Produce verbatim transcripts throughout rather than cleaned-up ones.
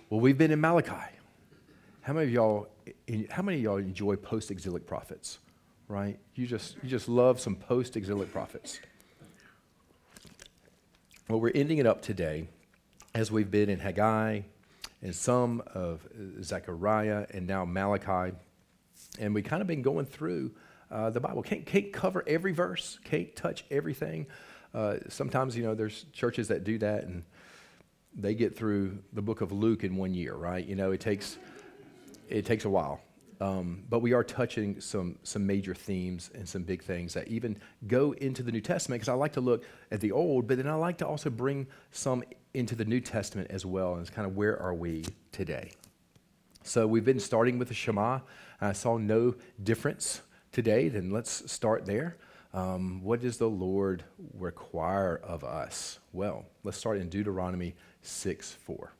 Well, we've been in Malachi. How many of y'all, how many of y'all enjoy post-exilic prophets, right? You just, you just love some post-exilic prophets. Well, we're ending it up today as we've been in Haggai and some of Zechariah and now Malachi. And we kind of been going through uh, the Bible. Can't, can't cover every verse, can't touch everything. Uh, sometimes, you know, there's churches that do that and they get through the book of Luke in one year, right? You know, it takes it takes a while. Um, but we are touching some some major themes and some big things that even go into the New Testament, because I like to look at the Old, but then I like to also bring some into the New Testament as well, and it's kind of where are we today. So we've been starting with the Shema. I saw no difference today, then let's start there. Um, what does the Lord require of us? Well, let's start in Deuteronomy six four.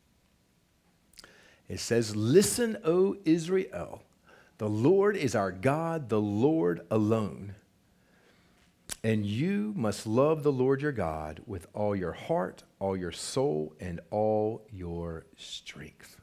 It says, "Listen, O Israel, the Lord is our God, the Lord alone. And you must love the Lord your God with all your heart, all your soul, and all your strength."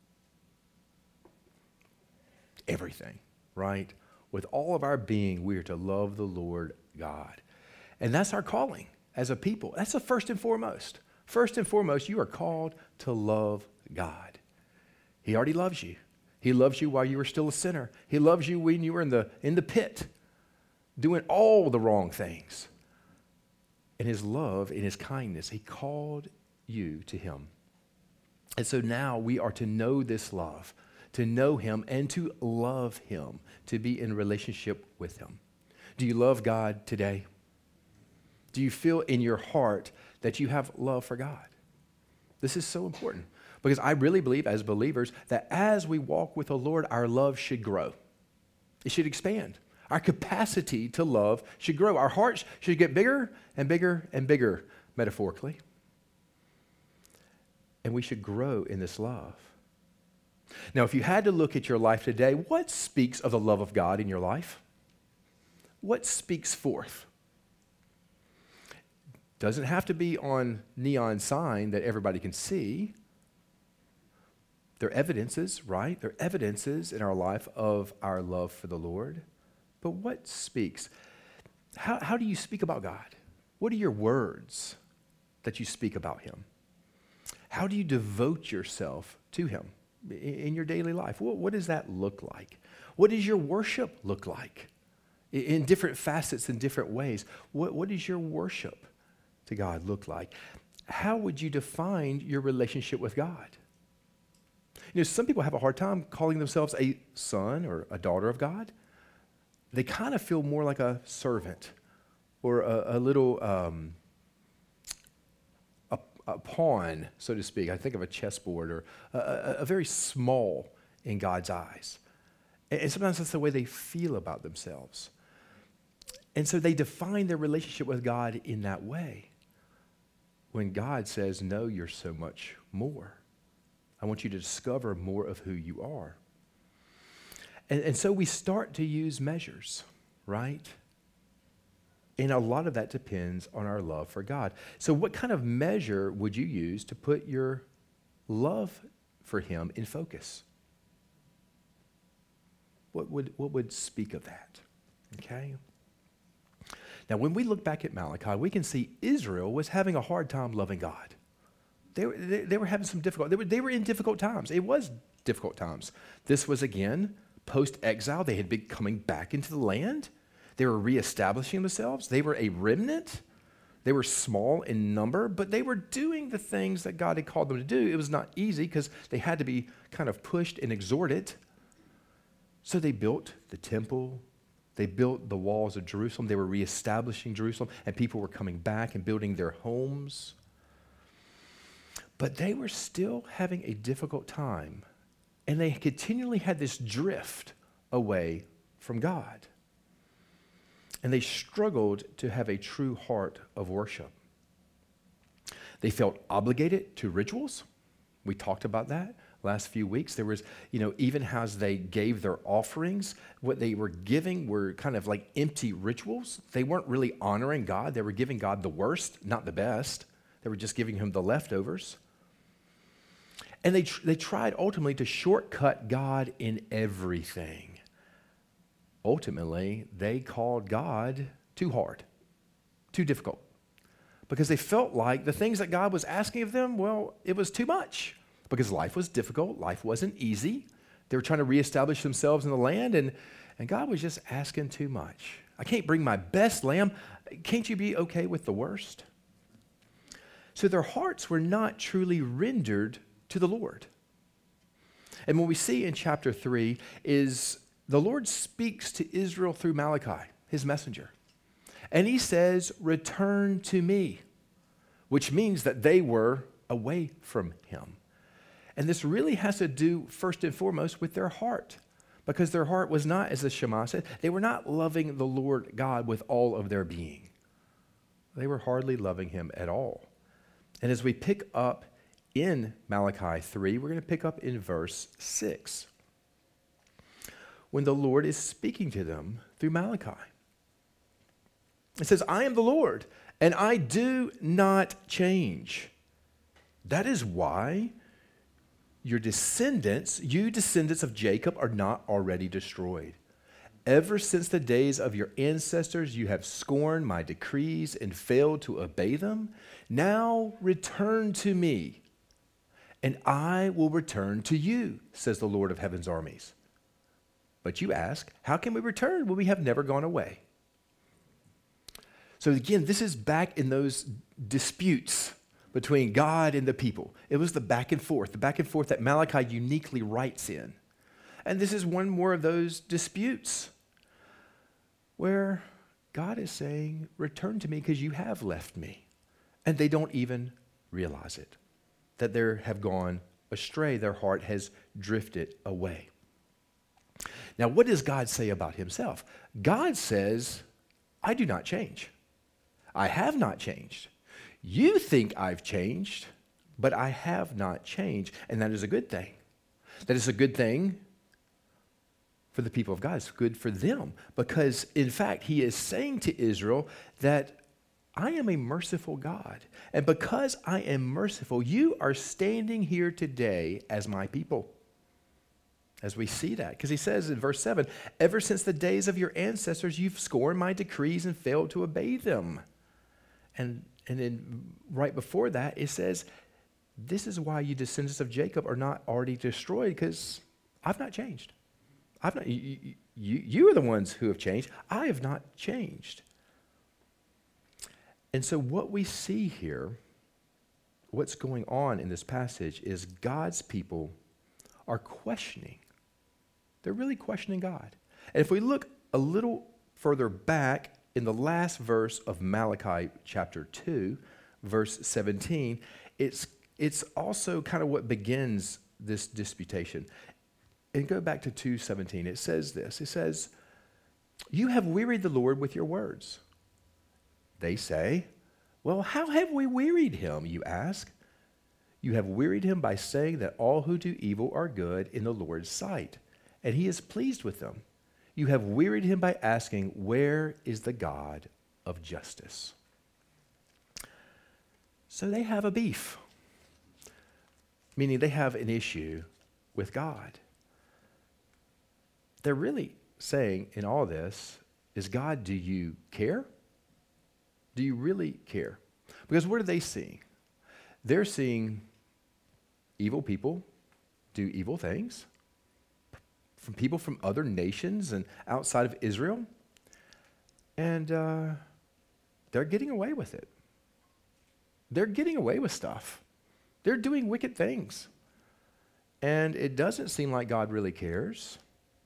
Everything, right? With all of our being, we are to love the Lord God. And that's our calling as a people. That's the first and foremost. First and foremost, you are called to love God. He already loves you. He loves you while you were still a sinner. He loves you when you were in the, in the pit, doing all the wrong things. In his love, in his kindness, he called you to him. And so now we are to know this love, to know him and to love him, to be in relationship with him. Do you love God today? Do you feel in your heart that you have love for God? This is so important because I really believe as believers that as we walk with the Lord, our love should grow. It should expand. Our capacity to love should grow. Our hearts should get bigger and bigger and bigger, metaphorically. And we should grow in this love. Now, if you had to look at your life today, what speaks of the love of God in your life? What speaks forth? Doesn't have to be on neon sign that everybody can see. There are evidences, right? There are evidences in our life of our love for the Lord. But what speaks? How, how do you speak about God? What are your words that you speak about him? How do you devote yourself to him in your daily life? What, what does that look like? What does your worship look like in different facets, in different ways? What, what does your worship to God look like? How would you define your relationship with God? You know, some people have a hard time calling themselves a son or a daughter of God. They kind of feel more like a servant or a, a little um, a, a pawn, so to speak. I think of a chessboard or a, a, a very small in God's eyes. And, and sometimes that's the way they feel about themselves. And so they define their relationship with God in that way. When God says, no, you're so much more. I want you to discover more of who you are. And, and so we start to use measures, right? And a lot of that depends on our love for God. So what kind of measure would you use to put your love for him in focus? What would, what would speak of that? Okay? Now, when we look back at Malachi, we can see Israel was having a hard time loving God. They were, they, they were having some difficult, they were, they were in difficult times. It was difficult times. This was, again, post-exile. They had been coming back into the land. They were reestablishing themselves. They were a remnant. They were small in number, but they were doing the things that God had called them to do. It was not easy because they had to be kind of pushed and exhorted. So they built the temple. They built the walls of Jerusalem. They were reestablishing Jerusalem, and people were coming back and building their homes. But they were still having a difficult time, and they continually had this drift away from God. And they struggled to have a true heart of worship. They felt obligated to rituals. We talked about that last few weeks. There was, you know, even as they gave their offerings, what they were giving were kind of like empty rituals. They weren't really honoring God. They were giving God the worst, not the best. They were just giving him the leftovers. And they, tr- they tried ultimately to shortcut God in everything. Ultimately, they called God too hard, too difficult, because they felt like the things that God was asking of them, well, it was too much, because life was difficult, life wasn't easy. They were trying to reestablish themselves in the land, and, and God was just asking too much. I can't bring my best lamb. Can't you be okay with the worst? So their hearts were not truly rendered to the Lord. And what we see in chapter three is the Lord speaks to Israel through Malachi, his messenger. And he says, return to me, which means that they were away from him. And this really has to do, first and foremost, with their heart, because their heart was not, as the Shema said, they were not loving the Lord God with all of their being. They were hardly loving him at all. And as we pick up in Malachi three, we're going to pick up in verse six, when the Lord is speaking to them through Malachi. It says, I am the Lord, and I do not change. That is why your descendants, you descendants of Jacob, are not already destroyed. Ever since the days of your ancestors, you have scorned my decrees and failed to obey them. Now return to me, and I will return to you, says the Lord of heaven's armies. But you ask, how can we return when we have never gone away? So again, this is back in those disputes between God and the people. It was the back and forth, the back and forth that Malachi uniquely writes in. And this is one more of those disputes where God is saying, return to me because you have left me. And they don't even realize it, that they have gone astray. Their heart has drifted away. Now, what does God say about himself? God says, I do not change. I have not changed. You think I've changed, but I have not changed. And that is a good thing. That is a good thing for the people of God. It's good for them because, in fact, he is saying to Israel that I am a merciful God. And because I am merciful, you are standing here today as my people. As we see that, because he says in verse seven, ever since the days of your ancestors, you've scorned my decrees and failed to obey them. And, and then right before that, it says, this is why you descendants of Jacob are not already destroyed, because I've not changed. I've not, you, you, you are the ones who have changed. I have not changed. And so what we see here, what's going on in this passage is God's people are questioning. They're really questioning God. And if we look a little further back in the last verse of Malachi chapter two, verse seventeen, it's, it's also kind of what begins this disputation. And go back to two seventeen. It says this. It says, you have wearied the Lord with your words. They say, well, how have we wearied him, you ask? You have wearied him by saying that all who do evil are good in the Lord's sight, and he is pleased with them. You have wearied him by asking, where is the God of justice? So they have a beef, meaning they have an issue with God. They're really saying in all this is, God, do you care? Do you really care? Because what are they seeing? They're seeing evil people do evil things from people from other nations and outside of Israel, and uh, they're getting away with it. They're getting away with stuff. They're doing wicked things, and it doesn't seem like God really cares.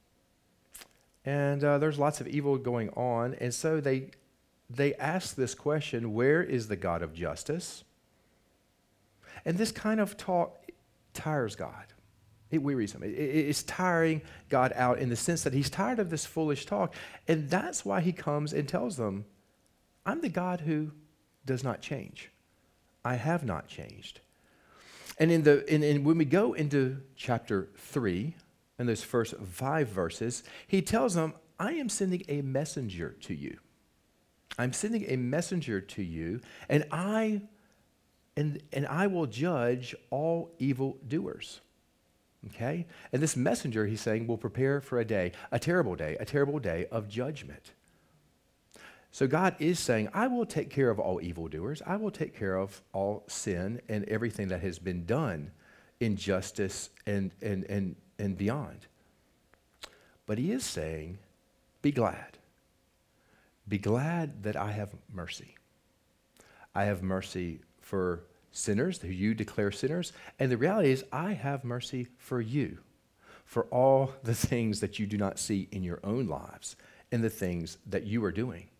And uh, there's lots of evil going on, and so they they ask this question: where is the God of justice? And this kind of talk tires God. It wearies him. It, it, it's tiring God out in the sense that he's tired of this foolish talk. And that's why he comes and tells them, I'm the God who does not change. I have not changed. And in the in, in, when we go into chapter three, in those first five verses, he tells them, I am sending a messenger to you. I'm sending a messenger to you, and I and, and I will judge all evildoers. Okay? And this messenger, he's saying, will prepare for a day, a terrible day, a terrible day of judgment. So God is saying, I will take care of all evildoers. I will take care of all sin and everything that has been done, injustice and, and, and, and beyond. But he is saying, be glad. Be glad that I have mercy. I have mercy for sinners who you declare sinners. And the reality is, I have mercy for you, for all the things that you do not see in your own lives and the things that you are doing.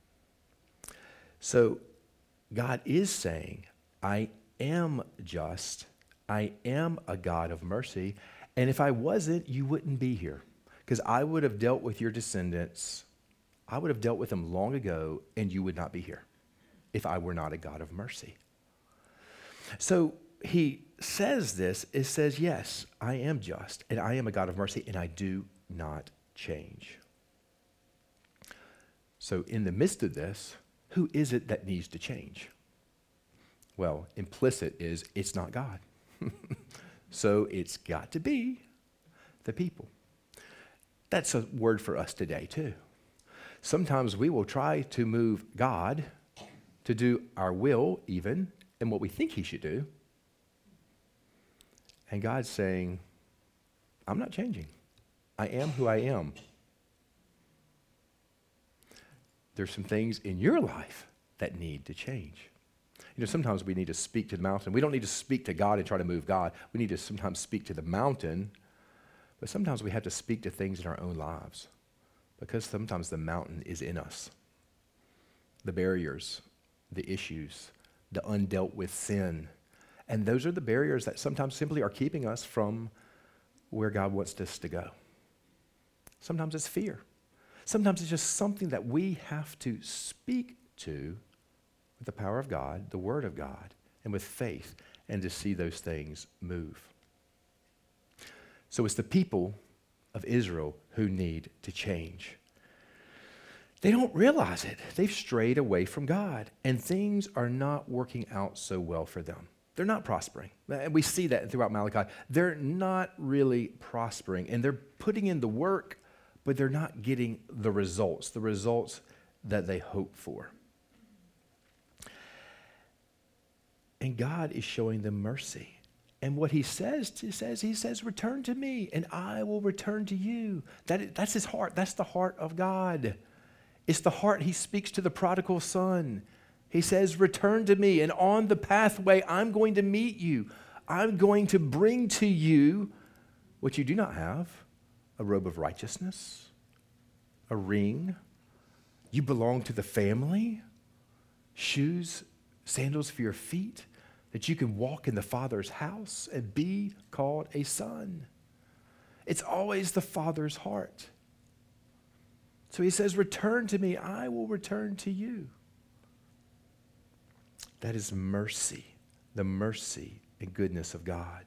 So God is saying, I am just. I am a God of mercy. And if I wasn't, you wouldn't be here. Because I would have dealt with your descendants. I would have dealt with them long ago, and you would not be here if I were not a God of mercy. So he says this, it says, yes, I am just, and I am a God of mercy, and I do not change. So in the midst of this, who is it that needs to change? Well, implicit is it's not God. So it's got to be the people. That's a word for us today, too. Sometimes we will try to move God to do our will, even, and what we think he should do. And God's saying, I'm not changing. I am who I am. There's some things in your life that need to change. You know, sometimes we need to speak to the mountain. We don't need to speak to God and try to move God. We need to sometimes speak to the mountain, but sometimes we have to speak to things in our own lives because sometimes the mountain is in us. The barriers, the issues, the undealt with sin. And those are the barriers that sometimes simply are keeping us from where God wants us to go. Sometimes it's fear. Sometimes it's just something that we have to speak to with the power of God, the Word of God, and with faith, and to see those things move. So it's the people of Israel who need to change. They don't realize it. They've strayed away from God, and things are not working out so well for them. They're not prospering. And we see that throughout Malachi. They're not really prospering, and they're putting in the work, but they're not getting the results, the results that they hope for. And God is showing them mercy. And what he says, he says, he says, return to me, and I will return to you. That, that's his heart. That's the heart of God. It's the heart he speaks to the prodigal son. He says, return to me, and on the pathway, I'm going to meet you. I'm going to bring to you what you do not have, a robe of righteousness, a ring. You belong to the family, shoes, sandals for your feet, that you can walk in the Father's house and be called a son. It's always the Father's heart. So he says, return to me, I will return to you. That is mercy, the mercy and goodness of God.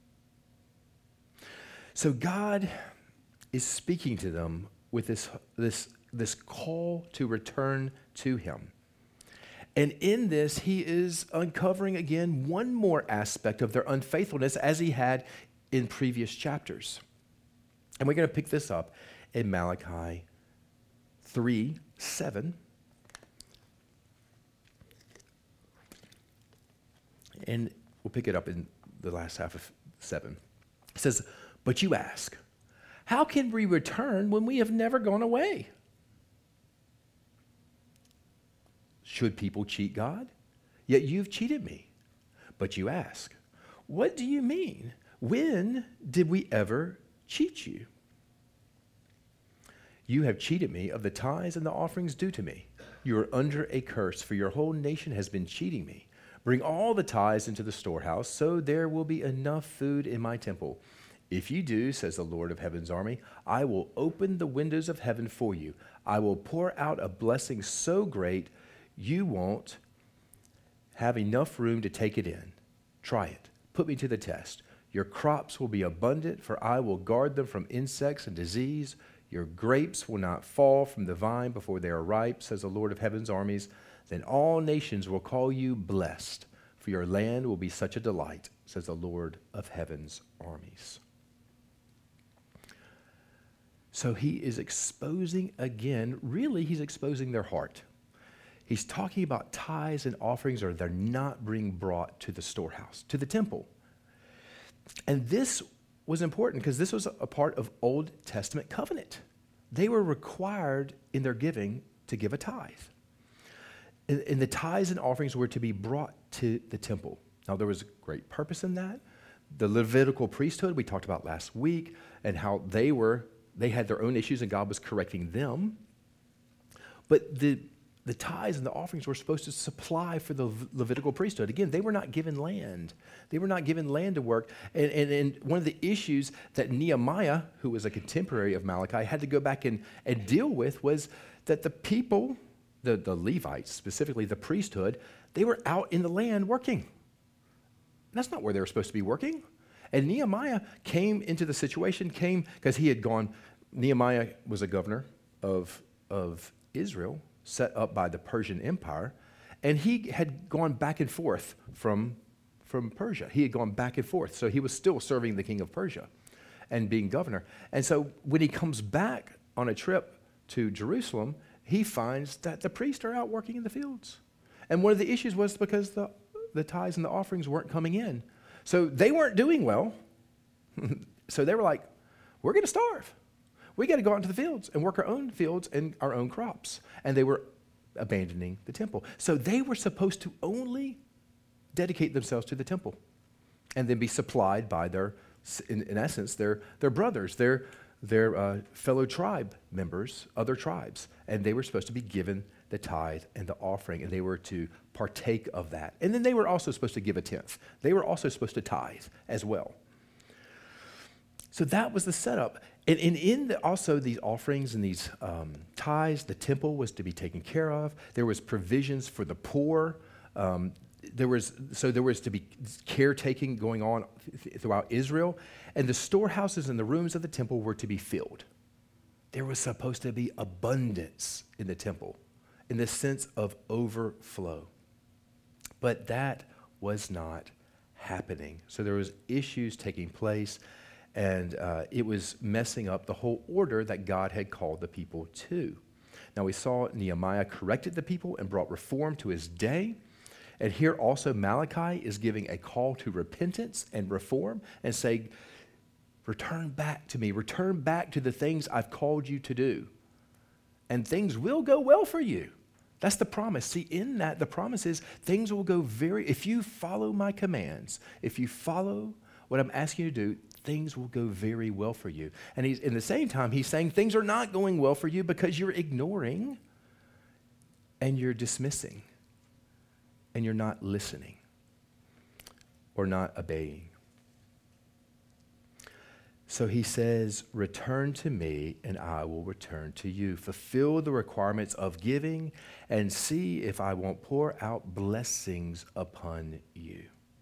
So God is speaking to them with this, this, this call to return to him. And in this, he is uncovering again one more aspect of their unfaithfulness as he had in previous chapters. And we're going to pick this up in Malachi three seven. And we'll pick it up in the last half of seven. It says, but you ask, how can we return when we have never gone away? Should people cheat God? Yet you've cheated me. But you ask, what do you mean? When did we ever cheat you? You have cheated me of the tithes and the offerings due to me. You are under a curse, for your whole nation has been cheating me. Bring all the tithes into the storehouse, so there will be enough food in my temple. If you do, says the Lord of heaven's army, I will open the windows of heaven for you. I will pour out a blessing so great you won't have enough room to take it in. Try it. Put me to the test. Your crops will be abundant, for I will guard them from insects and disease. Your grapes will not fall from the vine before they are ripe, says the Lord of heaven's armies. Then all nations will call you blessed, for your land will be such a delight, says the Lord of heaven's armies. So he is exposing again, really he's exposing their heart. He's talking about tithes and offerings, or they're not being brought to the storehouse, to the temple. And this was important because this was a part of Old Testament covenant. They were required in their giving to give a tithe. And, and the tithes and offerings were to be brought to the temple. Now, there was great purpose in that. The Levitical priesthood, we talked about last week, and how they were, they had their own issues and God was correcting them. But the, the tithes and the offerings were supposed to supply for the Levitical priesthood. Again, they were not given land. They were not given land to work. And, and, and one of the issues that Nehemiah, who was a contemporary of Malachi, had to go back and, and deal with was that the people, the, the Levites, specifically the priesthood, they were out in the land working. That's not where they were supposed to be working. And Nehemiah came into the situation, came because he had gone, Nehemiah was a governor of, of Israel, set up by the Persian Empire, and he had gone back and forth from, from Persia. He had gone back and forth, so he was still serving the king of Persia and being governor. And so when he comes back on a trip to Jerusalem, he finds that the priests are out working in the fields. And one of the issues was because the, the tithes and the offerings weren't coming in. So they weren't doing well. So they were like, we're going to starve. We got to go out into the fields and work our own fields and our own crops. And they were abandoning the temple. So they were supposed to only dedicate themselves to the temple and then be supplied by their, in, in essence, their, their brothers, their, their uh, fellow tribe members, other tribes. And they were supposed to be given the tithe and the offering, and they were to partake of that. And then they were also supposed to give a tenth. They were also supposed to tithe as well. So that was the setup. And, and in the, also these offerings and these um, tithes, the temple was to be taken care of. There was provisions for the poor. Um, there was so there was to be caretaking going on th- throughout Israel. And the storehouses and the rooms of the temple were to be filled. There was supposed to be abundance in the temple, in the sense of overflow. But that was not happening. So there was issues taking place, and uh, it was messing up the whole order that God had called the people to. Now we saw Nehemiah corrected the people and brought reform to his day. And here also Malachi is giving a call to repentance and reform and saying, return back to me, return back to the things I've called you to do. And things will go well for you. That's the promise. See, in that, the promise is things will go very, if you follow my commands, if you follow what I'm asking you to do, things will go very well for you. And he's, in the same time, he's saying things are not going well for you because you're ignoring and you're dismissing and you're not listening or not obeying. So he says, return to me and I will return to you. Fulfill the requirements of giving and see if I won't pour out blessings upon you.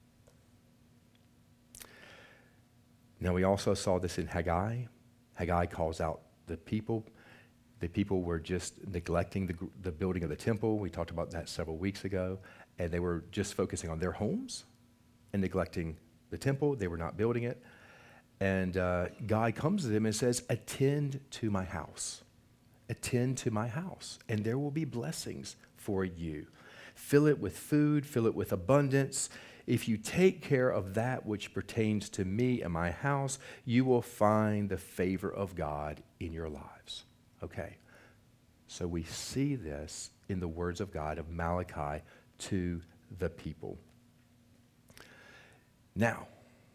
Now we also saw this in Haggai. Haggai calls out the people. The people were just neglecting the, the building of the temple. We talked about that several weeks ago. And they were just focusing on their homes and neglecting the temple. They were not building it. And uh, God comes to them and says, attend to my house. Attend to my house, and there will be blessings for you. Fill it with food, fill it with abundance. If you take care of that which pertains to me and my house, you will find the favor of God in your lives. Okay, so we see this in the words of God of Malachi to the people. Now,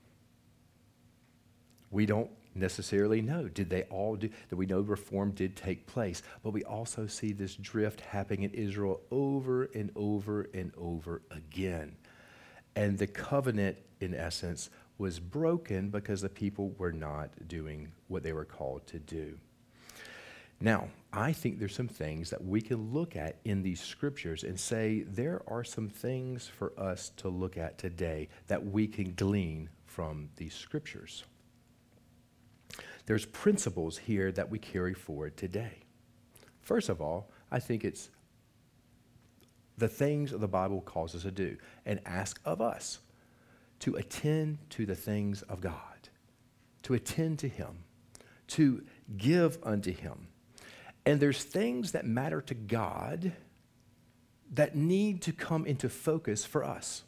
we don't necessarily know. Did they all do? That we know reform did take place, but we also see this drift happening in Israel over and over and over again. And the covenant, in essence, was broken because the people were not doing what they were called to do. Now, I think there's some things that we can look at in these scriptures and say there are some things for us to look at today that we can glean from these scriptures. There's principles here that we carry forward today. First of all, I think it's the things the Bible calls us to do and ask of us to attend to the things of God, to attend to him, to give unto him. And there's things that matter to God that need to come into focus for us.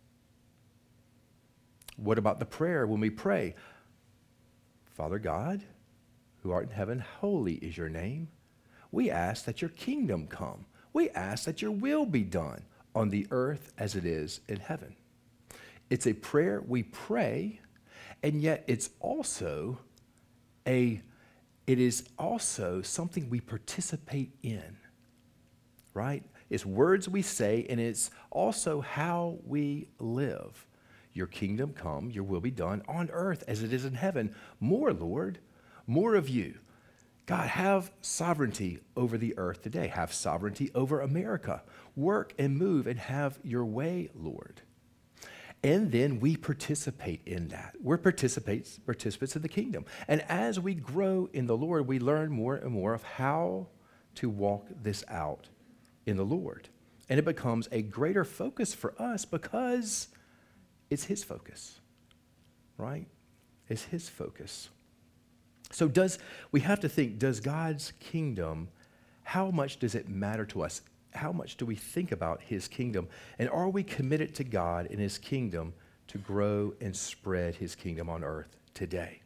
What about the prayer when we pray? Father God, who art in heaven, holy is your name. We ask that your kingdom come. We ask that your will be done on the earth as it is in heaven. It's a prayer we pray, and yet it's also a, it is also something we participate in, right? It's words we say, and it's also how we live. Your kingdom come, your will be done on earth as it is in heaven. More, Lord, more of you. God, have sovereignty over the earth today. Have sovereignty over America. Work and move and have your way, Lord. And then we participate in that. We're participants, participants in the kingdom. And as we grow in the Lord, we learn more and more of how to walk this out in the Lord. And it becomes a greater focus for us because it's his focus, right? It's his focus. So does, we have to think, does God's kingdom, how much does it matter to us? How much do we think about his kingdom? And are we committed to God and his kingdom to grow and spread his kingdom on earth today?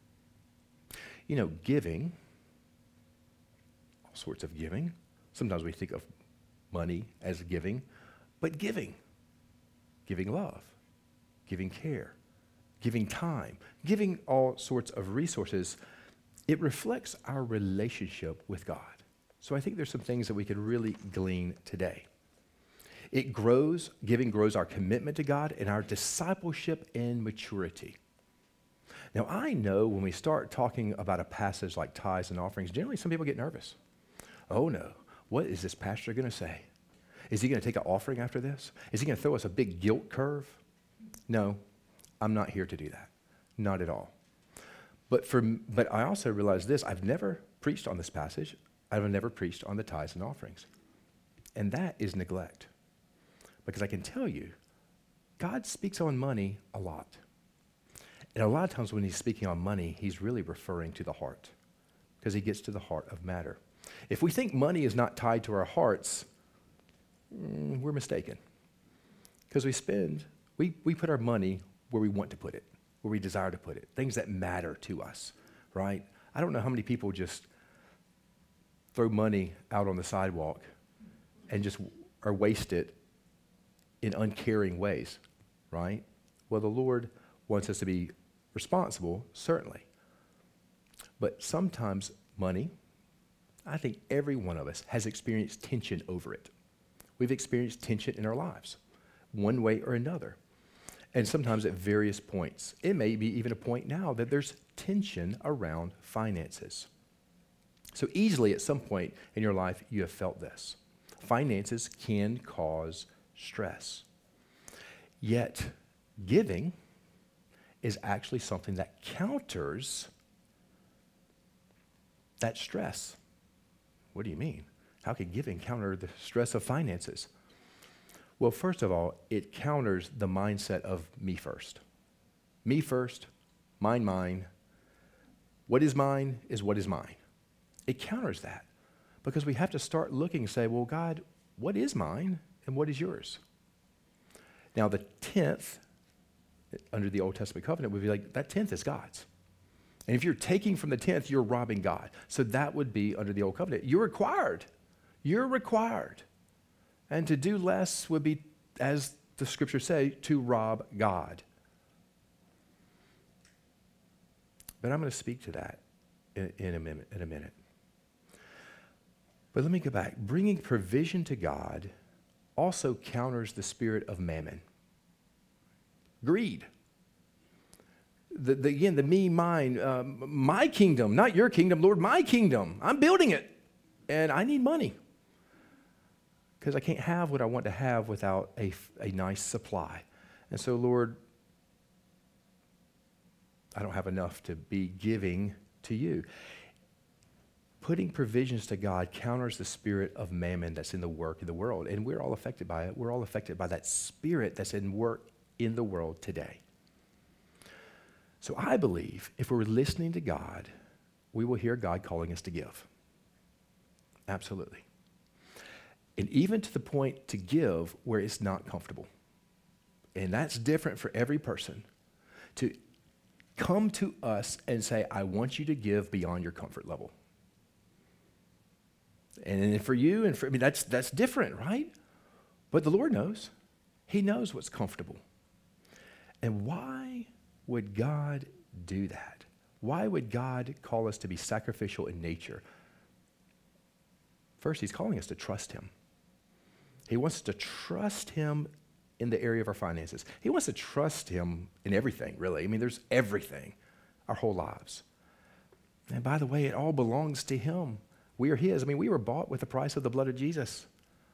You know, giving, all sorts of giving. Sometimes we think of money as giving, but giving, giving love, giving care, giving time, giving all sorts of resources, it reflects our relationship with God. So I think there's some things that we could really glean today. It grows, giving grows our commitment to God and our discipleship and maturity. Now, I know when we start talking about a passage like tithes and offerings, generally some people get nervous. Oh no, what is this pastor going to say? Is he going to take an offering after this? Is he going to throw us a big guilt curve? No, I'm not here to do that. Not at all. But for but I also realize this, I've never preached on this passage. I've never preached on the tithes and offerings. And that is neglect. Because I can tell you, God speaks on money a lot. And a lot of times when he's speaking on money, he's really referring to the heart. Because he gets to the heart of matter. If we think money is not tied to our hearts, mm, we're mistaken. Because we spend, we, we put our money where we want to put it, where we desire to put it, things that matter to us, right? I don't know how many people just throw money out on the sidewalk and just or waste it in uncaring ways, right? Well, the Lord wants us to be responsible, certainly. But sometimes money, I think every one of us has experienced tension over it. We've experienced tension in our lives, one way or another. And sometimes at various points. It may be even a point now that there's tension around finances. So easily at some point in your life, you have felt this. Finances can cause stress. Yet giving is actually something that counters that stress. What do you mean? How can giving counter the stress of finances? Well, first of all, it counters the mindset of me first. Me first, mine, mine. What is mine is what is mine. It counters that because we have to start looking and say, well, God, what is mine and what is yours? Now, the tenth under the Old Testament covenant would be like, that tenth is God's. And if you're taking from the tenth, you're robbing God. So that would be under the Old Covenant. You're required. You're required. And to do less would be, as the scriptures say, to rob God. But I'm going to speak to that in, in, a minute, in a minute. But let me go back. Bringing provision to God also counters the spirit of mammon. Greed. The, the, again, the me, mine, um, my kingdom, not your kingdom, Lord, my kingdom. I'm building it, and I need money because I can't have what I want to have without a, a nice supply. And so, Lord, I don't have enough to be giving to you. putting provisions to God counters the spirit of mammon that's in the work in the world. And we're all affected by it. We're all affected by that spirit that's in work in the world today. So I believe if we're listening to God, we will hear God calling us to give. Absolutely. And even to the point to give where it's not comfortable. And that's different for every person. To come to us and say, I want you to give beyond your comfort level. And for you, and for I mean, that's that's different, right? But the Lord knows. He knows what's comfortable. And why would God do that? Why would God call us to be sacrificial in nature? First, he's calling us to trust him. He wants us to trust him in the area of our finances. He wants to trust him in everything, really. I mean, there's everything, our whole lives. And by the way, it all belongs to him. We are his. I mean, we were bought with the price of the blood of Jesus.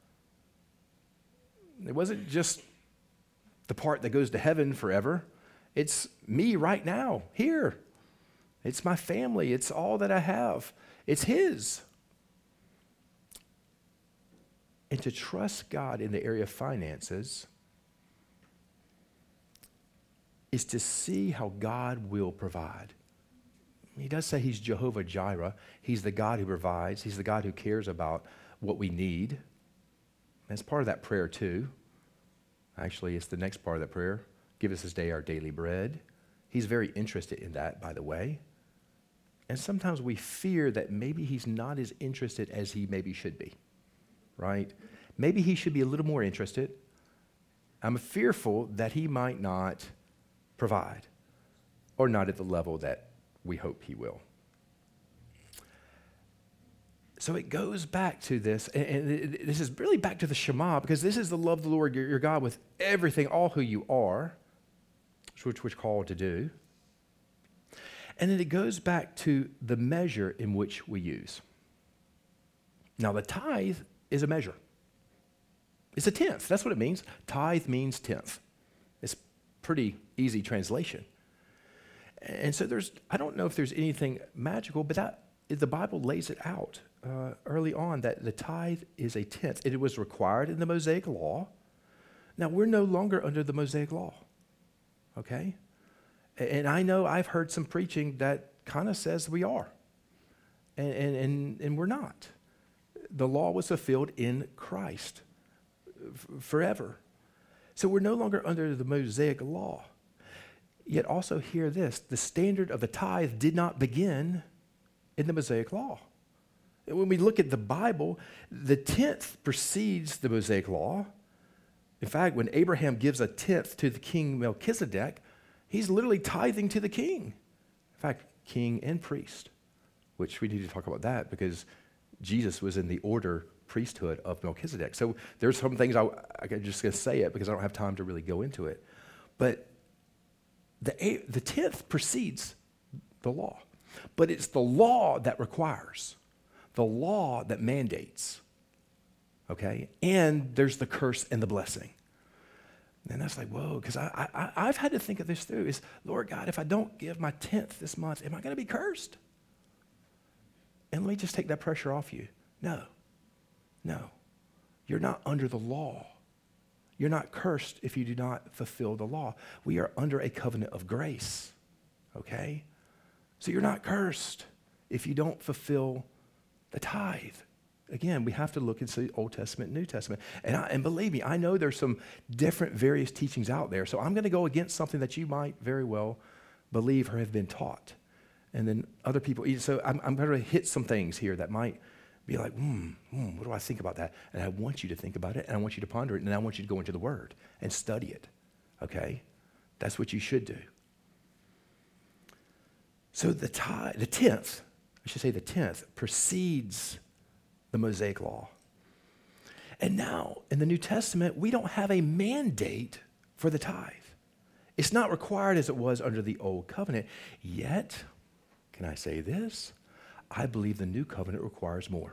It wasn't just the part that goes to heaven forever. It's me right now, here. It's my family. It's all that I have. It's his. And to trust God in the area of finances is to see how God will provide. He does say he's Jehovah Jireh. He's the God who provides. He's the God who cares about what we need. That's part of that prayer too. Actually, it's the next part of that prayer. Give us this day our daily bread. He's very interested in that, by the way. And sometimes we fear that maybe he's not as interested as he maybe should be, right? Maybe he should be a little more interested. I'm fearful that he might not provide or not at the level that we hope he will. So it goes back to this, and it, this is really back to the Shema, because this is the love of the Lord your, your God with everything, all who you are, which we're called to do. And then it goes back to the measure in which we use. Now, the tithe is a measure. It's a tenth. That's what it means. Tithe means tenth. It's pretty easy translation. And so there's, I don't know if there's anything magical, but that the Bible lays it out uh, early on that the tithe is a tenth. It was required in the Mosaic Law. Now, we're no longer under the Mosaic Law, okay? And I know I've heard some preaching that kind of says we are, and, and, and, and we're not. The law was fulfilled in Christ f- forever. So we're no longer under the Mosaic Law. Yet also hear this, the standard of the tithe did not begin in the Mosaic Law. When we look at the Bible, the tenth precedes the Mosaic Law. In fact, when Abraham gives a tenth to the king Melchizedek, he's literally tithing to the king. In fact, king and priest, which we need to talk about that because Jesus was in the order priesthood of Melchizedek. So there's some things I, I'm just going to say it because I don't have time to really go into it. But The, the tenth precedes the law, but it's the law that requires, the law that mandates, okay? And there's the curse and the blessing. And that's like, whoa, because I, I, I've had to think of this through is, Lord God, if I don't give my tenth this month, am I going to be cursed? And let me just take that pressure off you. No, no, you're not under the law. You're not cursed if you do not fulfill the law. We are under a covenant of grace, okay? So you're not cursed if you don't fulfill the tithe. Again, we have to look and see Old Testament, New Testament. And, I, and believe me, I know there's some different various teachings out there. So I'm going to go against something that you might very well believe or have been taught. And then other people, so I'm, I'm going to hit some things here that might be like, hmm, hmm, what do I think about that? And I want you to think about it, and I want you to ponder it, and I want you to go into the Word and study it, okay? That's what you should do. So the tithe, the tenth, I should say the tenth, precedes the Mosaic Law. And now, in the New Testament, we don't have a mandate for the tithe. It's not required as it was under the Old Covenant. Yet, can I say this? I believe the New Covenant requires more.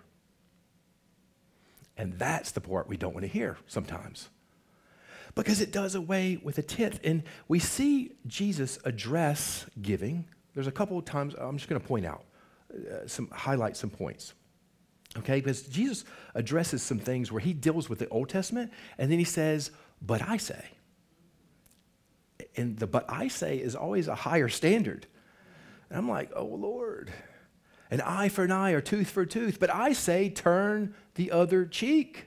And that's the part we don't want to hear sometimes. Because it does away with a tenth. And we see Jesus address giving. There's a couple of times I'm just going to point out. uh, some highlight some points. Okay, because Jesus addresses some things where he deals with the Old Testament, and then he says, but I say. And the but I say is always a higher standard. And I'm like, oh, Lord, an eye for an eye or tooth for a tooth. But I say, turn the other cheek.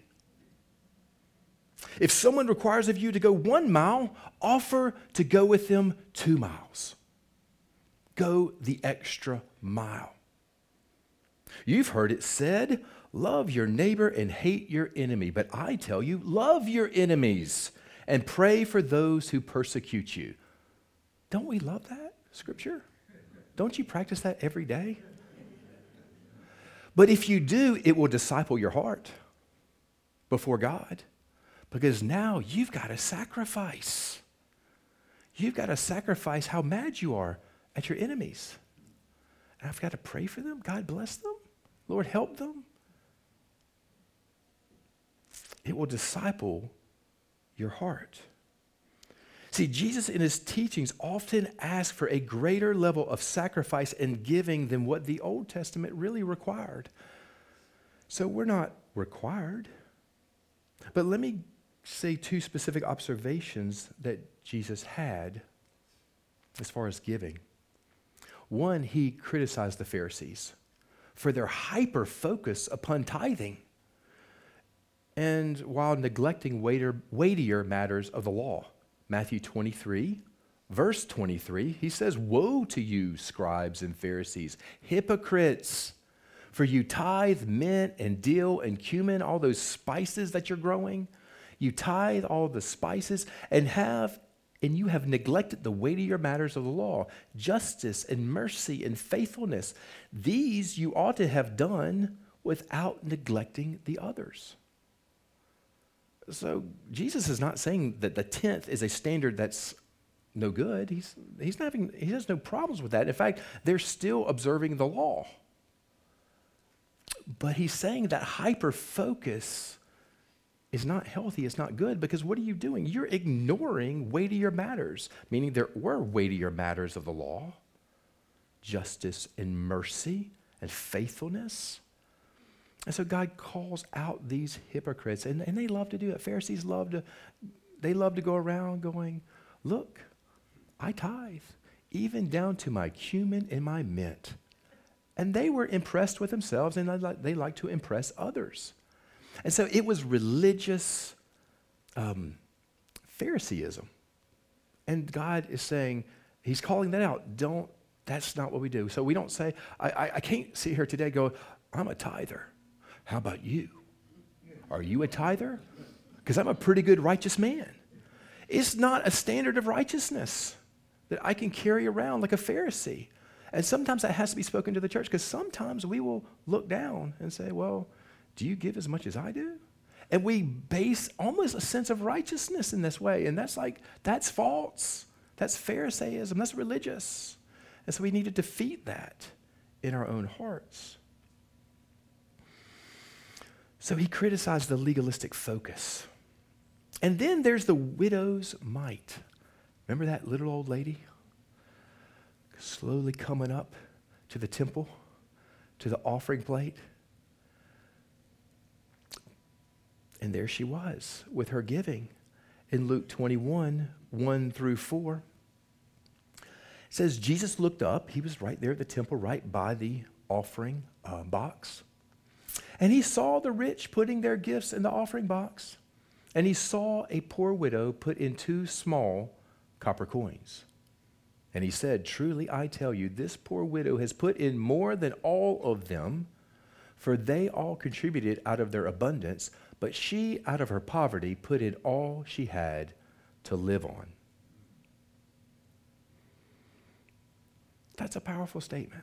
If someone requires of you to go one mile, offer to go with them two miles. Go the extra mile. You've heard it said, love your neighbor and hate your enemy. But I tell you, love your enemies and pray for those who persecute you. Don't we love that scripture? Don't you practice that every day? But if you do, it will disciple your heart before God. Because now you've got to sacrifice. You've got to sacrifice how mad you are at your enemies. And I've got to pray for them. God bless them. Lord, help them. It will disciple your heart. See, Jesus in his teachings often asks for a greater level of sacrifice and giving than what the Old Testament really required. So we're not required. But let me say two specific observations that Jesus had as far as giving. One, he criticized the Pharisees for their hyper focus upon tithing and while neglecting weightier, weightier matters of the law. Matthew twenty-three, verse twenty-three, he says, woe to you, scribes and Pharisees, hypocrites, for you tithe mint and dill and cumin, all those spices that you're growing. You tithe all the spices and have and you have neglected the weightier matters of the law, justice and mercy and faithfulness. These you ought to have done without neglecting the others. So Jesus is not saying that the tenth is a standard that's no good. He's, he's not having, he has no problems with that. In fact, they're still observing the law. But he's saying that hyper-focus is not healthy, it's not good, because what are you doing? You're ignoring weightier matters, meaning there were weightier matters of the law, justice and mercy and faithfulness. And so God calls out these hypocrites, and, and they love to do it. Pharisees love to, they love to go around going, look, I tithe, even down to my cumin and my mint. And they were impressed with themselves, and they like, they like to impress others. And so it was religious um, Phariseeism. And God is saying, he's calling that out. Don't, that's not what we do. So we don't say, I, I, I can't sit here today and go, I'm a tither. How about you? Are you a tither? Because I'm a pretty good righteous man. It's not a standard of righteousness that I can carry around like a Pharisee. And sometimes that has to be spoken to the church, because sometimes we will look down and say, well, do you give as much as I do? And we base almost a sense of righteousness in this way. And that's like, that's false. That's Pharisaism. That's religious. And so we need to defeat that in our own hearts. So he criticized the legalistic focus. And then there's the widow's mite. Remember that little old lady? Slowly coming up to the temple, to the offering plate. And there she was with her giving. In Luke twenty-one, one through four, it says, Jesus looked up. He was right there at the temple, right by the offering uh, box. And he saw the rich putting their gifts in the offering box. And he saw a poor widow put in two small copper coins. And he said, truly I tell you, this poor widow has put in more than all of them, for they all contributed out of their abundance, but she, out of her poverty, put in all she had to live on. That's a powerful statement.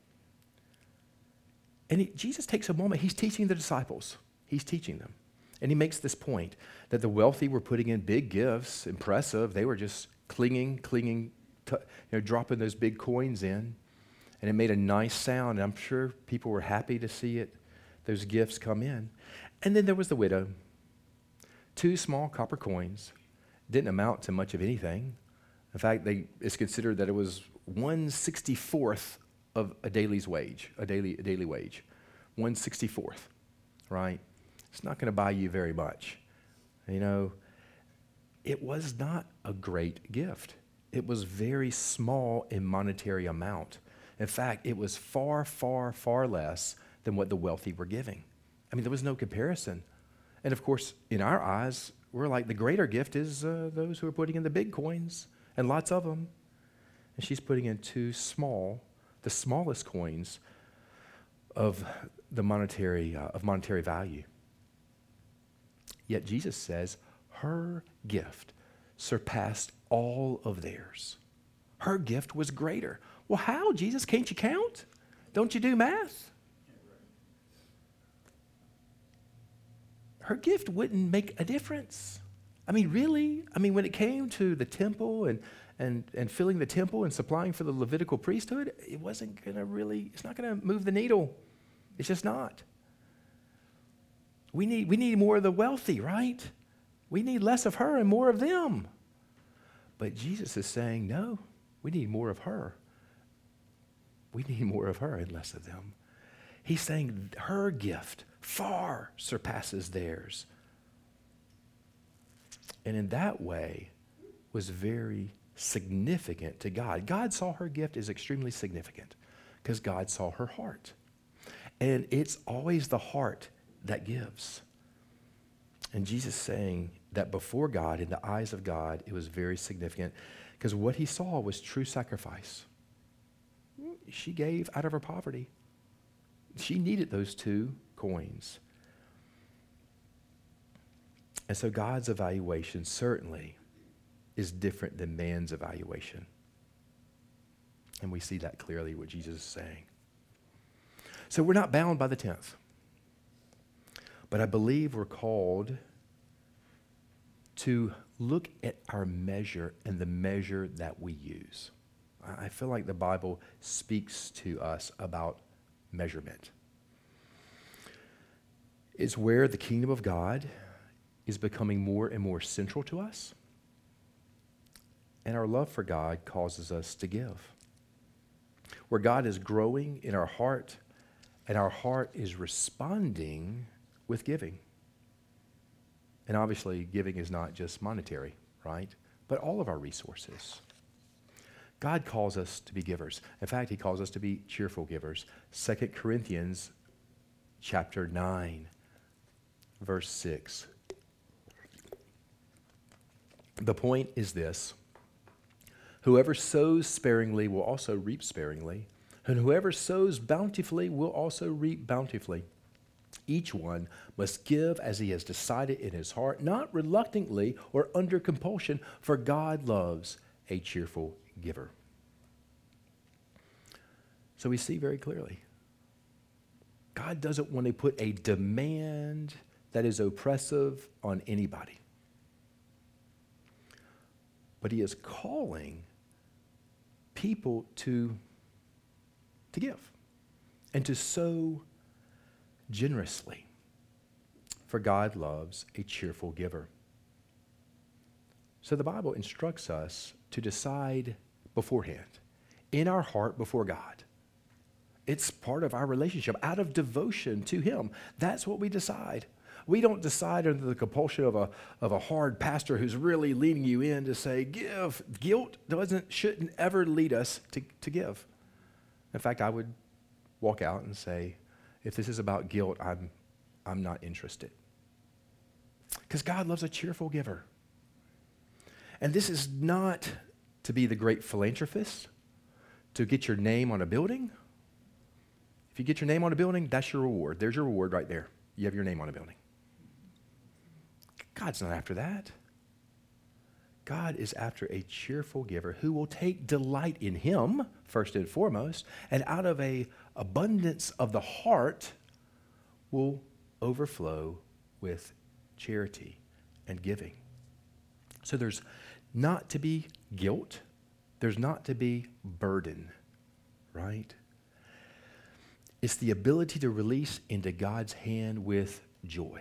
And he, Jesus takes a moment. He's teaching the disciples. He's teaching them. And he makes this point that the wealthy were putting in big gifts, impressive. They were just clinging, clinging, to, you know, dropping those big coins in. And it made a nice sound. And I'm sure people were happy to see it, those gifts come in. And then there was the widow. Two small copper coins. Didn't amount to much of anything. In fact, they, it's considered that it was one sixty-fourth of a daily's wage, a daily, a daily wage, one sixty-fourth, right? It's not going to buy you very much. You know, it was not a great gift. It was very small in monetary amount. In fact, it was far, far, far less than what the wealthy were giving. I mean, there was no comparison. And of course, in our eyes, we're like, the greater gift is uh, those who are putting in the big coins, and lots of them. And she's putting in two small, the smallest coins of the monetary, uh, of monetary value. Yet Jesus says her gift surpassed all of theirs. Her gift was greater. Well, how, Jesus? Can't you count? Don't you do math? Her gift wouldn't make a difference. I mean, really? I mean, when it came to the temple and and and filling the temple and supplying for the Levitical priesthood, it wasn't going to really, it's not going to move the needle. It's just not. We need, we need more of the wealthy, right? We need less of her and more of them. But Jesus is saying, no, we need more of her. We need more of her and less of them. He's saying her gift far surpasses theirs. And in that way was very significant to God. God saw her gift as extremely significant because God saw her heart. And it's always the heart that gives. And Jesus saying that before God, in the eyes of God, it was very significant because what he saw was true sacrifice. She gave out of her poverty. She needed those two coins. And so God's evaluation certainly is different than man's evaluation. And we see that clearly what Jesus is saying. So we're not bound by the tenth. But I believe we're called to look at our measure and the measure that we use. I feel like the Bible speaks to us about measurement. It's where the kingdom of God is becoming more and more central to us, and our love for God causes us to give. Where God is growing in our heart, and our heart is responding with giving. And obviously, giving is not just monetary, right? But all of our resources. God calls us to be givers. In fact, he calls us to be cheerful givers. Second Corinthians chapter nine, verse six. The point is this: whoever sows sparingly will also reap sparingly, and whoever sows bountifully will also reap bountifully. Each one must give as he has decided in his heart, not reluctantly or under compulsion, for God loves a cheerful giver. So we see very clearly, God doesn't want to put a demand that is oppressive on anybody. But he is calling people to, to give and to sow generously, for God loves a cheerful giver. So the Bible instructs us to decide beforehand, in our heart before God. It's part of our relationship, out of devotion to him. That's what we decide. We don't decide under the compulsion of a, of a hard pastor who's really leading you in to say, give. Guilt doesn't, shouldn't ever lead us to, to give. In fact, I would walk out and say, if this is about guilt, I'm, I'm not interested. Because God loves a cheerful giver. And this is not to be the great philanthropist, to get your name on a building. If you get your name on a building, that's your reward. There's your reward right there. You have your name on a building. God's not after that. God is after a cheerful giver who will take delight in him, first and foremost, and out of a abundance of the heart will overflow with charity and giving. So there's not to be guilt. There's not to be burden, right? It's the ability to release into God's hand with joy.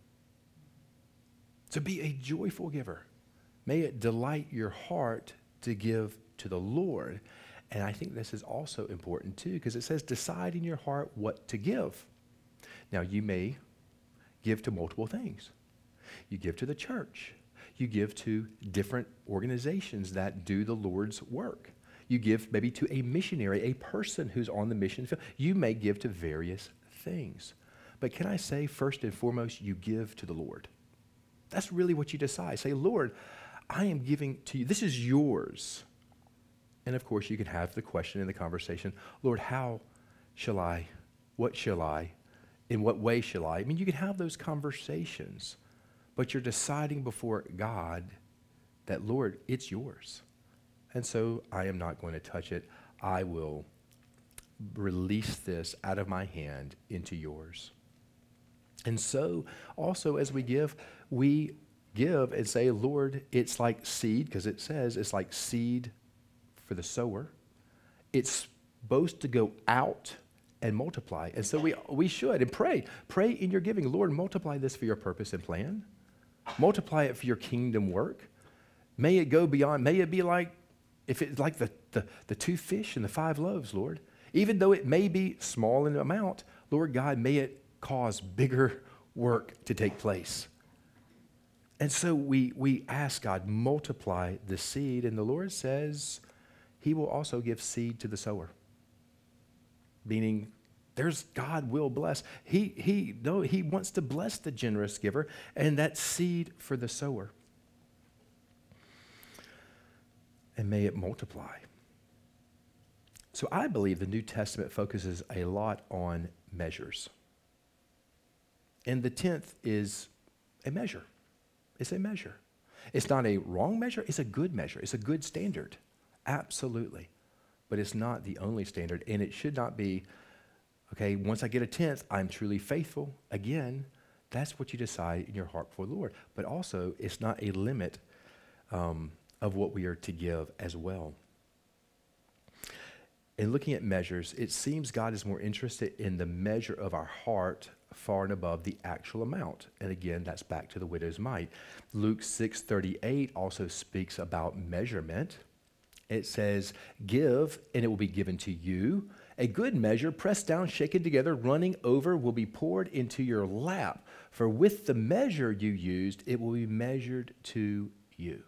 To be a joyful giver. May it delight your heart to give to the Lord. And I think this is also important too, because it says, decide in your heart what to give. Now, you may give to multiple things. You give to the church. You give to different organizations that do the Lord's work. You give maybe to a missionary, a person who's on the mission field. You may give to various things. But can I say, first and foremost, you give to the Lord. That's really what you decide. Say, Lord, I am giving to you. This is yours. And of course, you can have the question in the conversation, Lord, how shall I, what shall I, in what way shall I? I mean, you can have those conversations, but you're deciding before God that, Lord, it's yours. And so I am not going to touch it. I will release this out of my hand into yours. And so also as we give, we give and say, Lord, it's like seed, because it says it's like seed for the sower. It's supposed to go out and multiply. And so we we should, and pray. Pray in your giving. Lord, multiply this for your purpose and plan. Multiply it for your kingdom work. May it go beyond, may it be like, if it's like the, the, the two fish and the five loaves, Lord. Even though it may be small in amount, Lord God, may it cause bigger work to take place. And so we we ask God, multiply the seed, and the Lord says he will also give seed to the sower. Meaning, there's God will bless. He he no, he wants to bless the generous giver, and that seed for the sower. And may it multiply. So I believe the New Testament focuses a lot on measures. And the tenth is a measure. It's a measure. It's not a wrong measure, it's a good measure. It's a good standard. Absolutely. But it's not the only standard, and it should not be, okay, once I get a tenth, I'm truly faithful. Again, that's what you decide in your heart before the Lord. But also, it's not a limit um, of what we are to give as well. In looking at measures, it seems God is more interested in the measure of our heart far and above the actual amount. And again, that's back to the widow's mite. Luke six thirty-eight also speaks about measurement. It says, give, and it will be given to you. A good measure, pressed down, shaken together, running over, will be poured into your lap. For with the measure you used, it will be measured to you.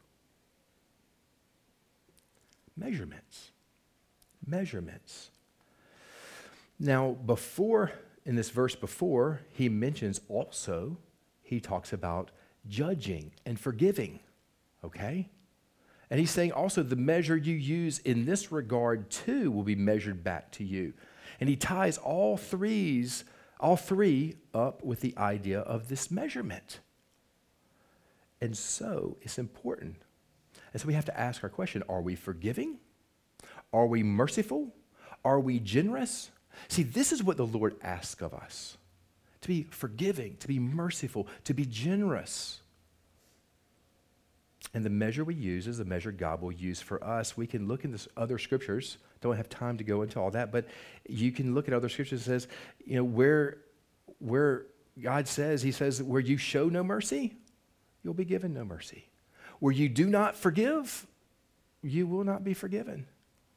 Measurements. Measurements. Now, before, in this verse before, he mentions also, he talks about judging and forgiving, okay? And he's saying also the measure you use in this regard too will be measured back to you. And he ties all threes, all three up with the idea of this measurement. And so it's important. And so we have to ask our question, are we forgiving? Are we merciful? Are we generous? See, this is what the Lord asks of us. To be forgiving, to be merciful, to be generous. And the measure we use is the measure God will use for us. We can look in this other scriptures. Don't have time to go into all that, but you can look at other scriptures that says, you know, where, where God says, he says, where you show no mercy, you'll be given no mercy. Where you do not forgive, you will not be forgiven.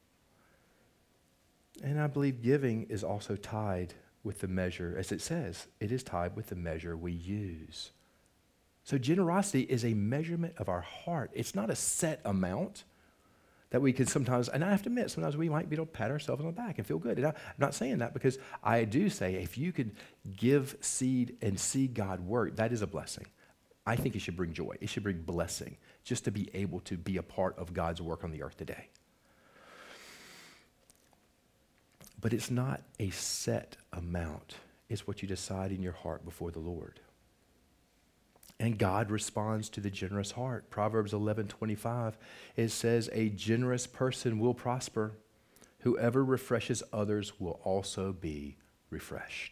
And I believe giving is also tied with the measure, as it says, it is tied with the measure we use. So generosity is a measurement of our heart. It's not a set amount that we can sometimes, and I have to admit, sometimes we might be able to pat ourselves on the back and feel good. And I, I'm not saying that, because I do say if you could give seed and see God work, that is a blessing. I think it should bring joy. It should bring blessing just to be able to be a part of God's work on the earth today. But it's not a set amount. It's what you decide in your heart before the Lord. And God responds to the generous heart. Proverbs eleven twenty-five, it says, a generous person will prosper. Whoever refreshes others will also be refreshed.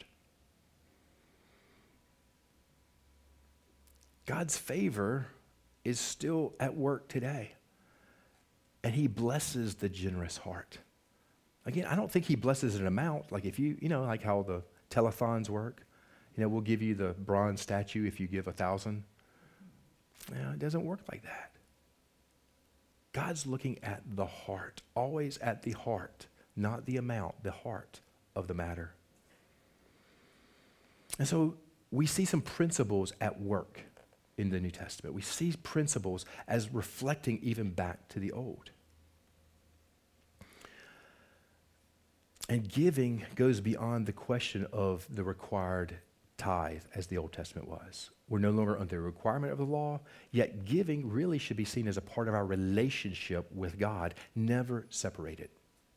God's favor is still at work today. And he blesses the generous heart. Again, I don't think he blesses an amount. Like if you, you know, like how the telethons work. You know, we'll give you the bronze statue if you give a thousand. No, it doesn't work like that. God's looking at the heart, always at the heart, not the amount, the heart of the matter. And so we see some principles at work in the New Testament. We see principles as reflecting even back to the Old. And giving goes beyond the question of the required tithe as the Old Testament was. We're no longer under the requirement of the law, yet giving really should be seen as a part of our relationship with God, never separated.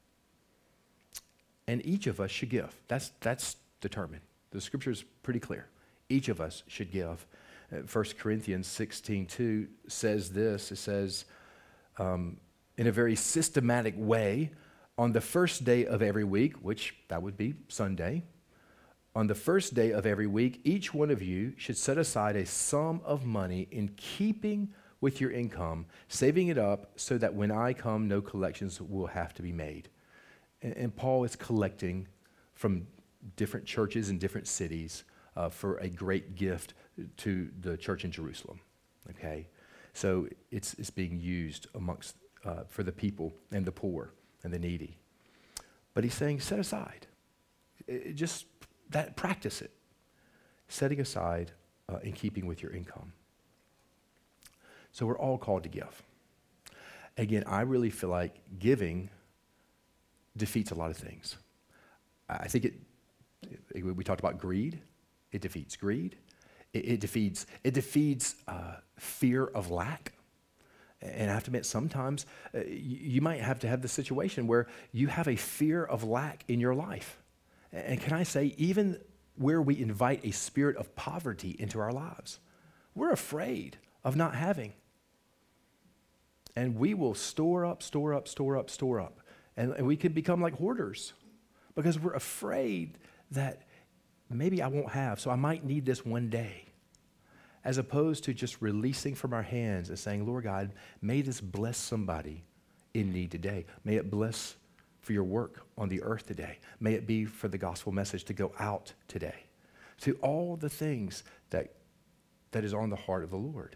And each of us should give. That's, that's determined. The scripture is pretty clear. Each of us should give. Uh, First Corinthians sixteen two says this. It says, um, in a very systematic way, on the first day of every week, which that would be Sunday, on the first day of every week, each one of you should set aside a sum of money in keeping with your income, saving it up so that when I come, no collections will have to be made. And, and Paul is collecting from different churches in different cities uh, for a great gift to the church in Jerusalem. Okay, so it's it's being used amongst uh, for the people and the poor and the needy. But he's saying, set aside. It, just that practice it, setting aside uh, in keeping with your income. So we're all called to give. Again, I really feel like giving defeats a lot of things. I think it, it we talked about greed. It defeats greed. It, it defeats, it defeats uh, fear of lack. And I have to admit, sometimes uh, you, you might have to have the situation where you have a fear of lack in your life. And can I say, even where we invite a spirit of poverty into our lives, we're afraid of not having. And we will store up, store up, store up, store up. And, and we could become like hoarders because we're afraid that maybe I won't have, so I might need this one day. As opposed to just releasing from our hands and saying, Lord God, may this bless somebody in need today. May it bless for your work on the earth today. May it be for the gospel message to go out today. To all the things that, that is on the heart of the Lord.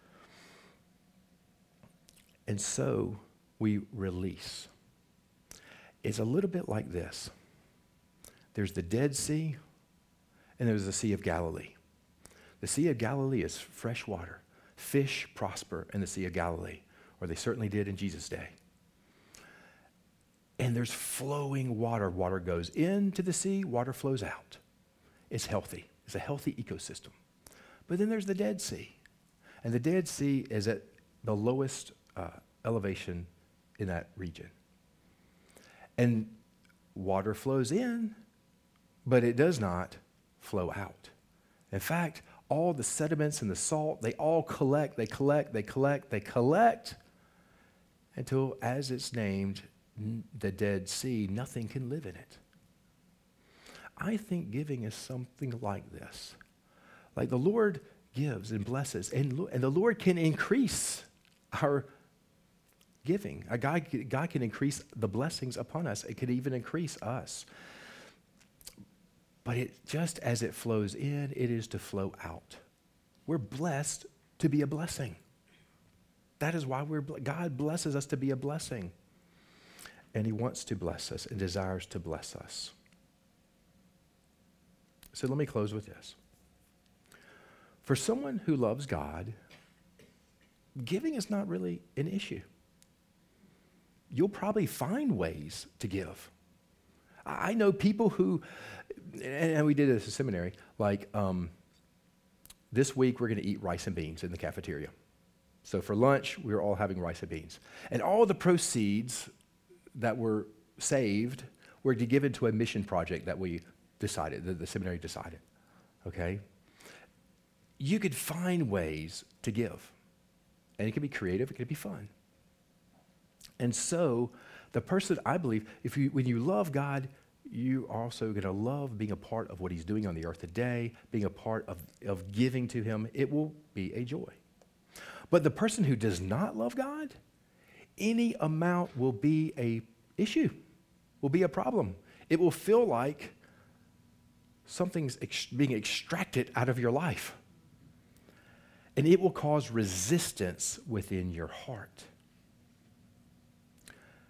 And so we release. It's a little bit like this. There's the Dead Sea, and there's the Sea of Galilee. The Sea of Galilee is fresh water. Fish prosper in the Sea of Galilee, or they certainly did in Jesus' day. And there's flowing water. Water goes into the sea, water flows out. It's healthy. It's a healthy ecosystem. But then there's the Dead Sea. And the Dead Sea is at the lowest uh, elevation in that region. And water flows in, but it does not flow out. In fact, all the sediments and the salt, they all collect, they collect, they collect, they collect until, as it's named, the Dead Sea, nothing can live in it. I think giving is something like this. Like the Lord gives and blesses, and, and the Lord can increase our giving. A God, God can increase the blessings upon us. It could even increase us. But it just as it flows in, it is to flow out. We're blessed to be a blessing. That is why we're God blesses us to be a blessing. And he wants to bless us and desires to bless us. So let me close with this. For someone who loves God, giving is not really an issue. You'll probably find ways to give. I know people who, and we did this at seminary, like um, this week we're going to eat rice and beans in the cafeteria. So for lunch, we were all having rice and beans. And all the proceeds that were saved were to give into a mission project that we decided, that the seminary decided, okay? You could find ways to give. And it could be creative, it could be fun. And so the person, I believe, if you when you love God, you are also going to love being a part of what he's doing on the earth today, being a part of, of giving to him. It will be a joy. But the person who does not love God, any amount will be a issue, will be a problem. It will feel like something's ex- being extracted out of your life. And it will cause resistance within your heart.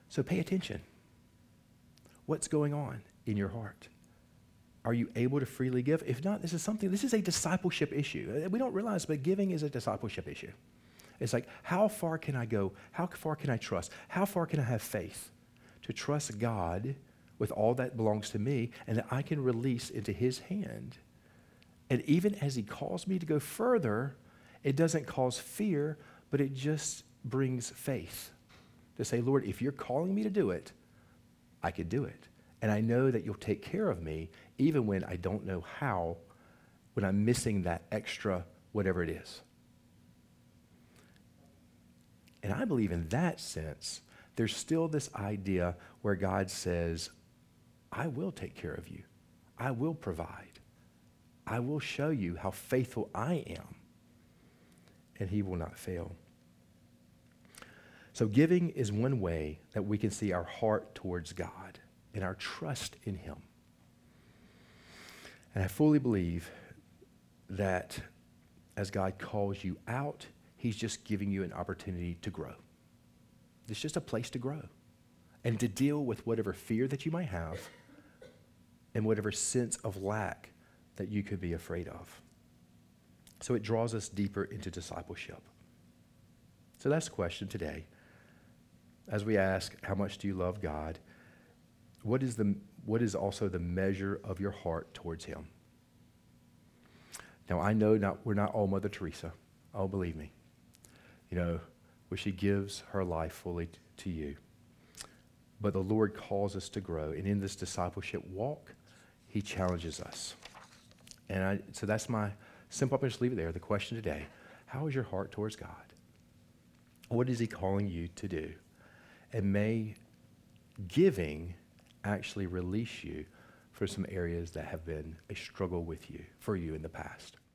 So pay attention. What's going on in your heart? Are you able to freely give? If not, this is something, this is a discipleship issue. We don't realize, but giving is a discipleship issue. It's like, how far can I go? How far can I trust? How far can I have faith to trust God with all that belongs to me and that I can release into his hand? And even as he calls me to go further, it doesn't cause fear, but it just brings faith to say, Lord, if you're calling me to do it, I can do it. And I know that you'll take care of me even when I don't know how, when I'm missing that extra whatever it is. And I believe in that sense, there's still this idea where God says, I will take care of you. I will provide. I will show you how faithful I am. And he will not fail. So giving is one way that we can see our heart towards God and our trust in him. And I fully believe that as God calls you out, he's just giving you an opportunity to grow. It's just a place to grow and to deal with whatever fear that you might have and whatever sense of lack that you could be afraid of. So it draws us deeper into discipleship. So that's the question today. As we ask, how much do you love God? What is the what is also the measure of your heart towards him? Now, I know not we're not all Mother Teresa. Oh, believe me. You know, where she gives her life fully t- to you. But the Lord calls us to grow. And in this discipleship walk, he challenges us. And I, so that's my simple, I'll just leave it there. The question today, how is your heart towards God? What is he calling you to do? And may giving actually release you for some areas that have been a struggle with you, for you in the past.